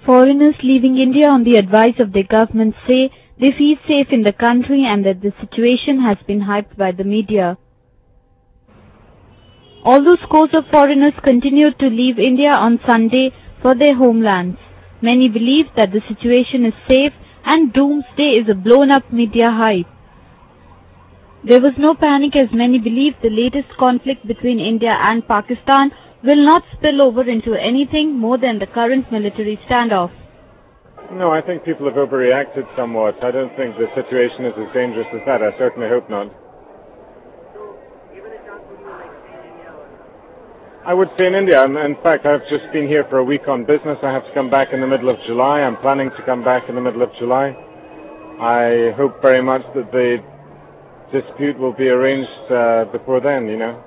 Foreigners leaving India on the advice of their government say they feel safe in the country and that the situation has been hyped by the media. Although scores of foreigners continued to leave India on Sunday for their homelands, many believe that the situation is safe and doomsday is a blown-up media hype. There was no panic as many believe the latest conflict between India and Pakistan will not spill over into anything more than the current military standoff. No, I think people have overreacted somewhat. I don't think the situation is as dangerous as that. I certainly hope not. I would stay in India. In fact, I've just been here for a week on business. I have to come back in the middle of July. I'm planning to come back in the middle of July. I hope very much that the dispute will be arranged before then, you know.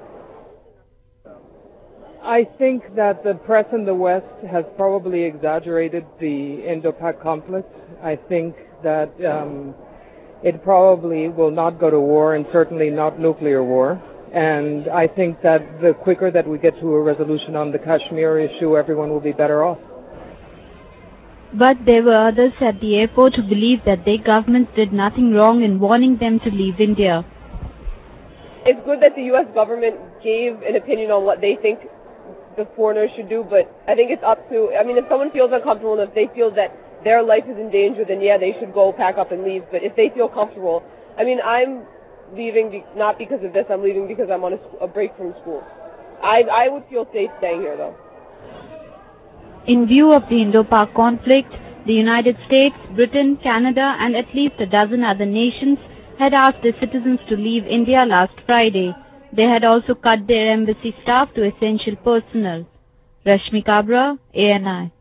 I think that the press in the West has probably exaggerated the Indo-Pak conflict. I think that it probably will not go to war, and certainly not nuclear war. And I think that the quicker that we get to a resolution on the Kashmir issue, everyone will be better off. But there were others at the airport who believed that their governments did nothing wrong in warning them to leave India. It's good that the U.S. government gave an opinion on what they think the foreigners should do, but I think it's up to, if someone feels uncomfortable and if they feel that their life is in danger, then yeah, they should go pack up and leave. But if they feel comfortable, I'm leaving not because of this, I'm leaving because I'm on a break from school. I would feel safe staying here though. In view of the Indo-Pak conflict, the United States, Britain, Canada and at least a dozen other nations had asked their citizens to leave India last Friday. They had also cut their embassy staff to essential personnel. Rashmi Kabra, ANI.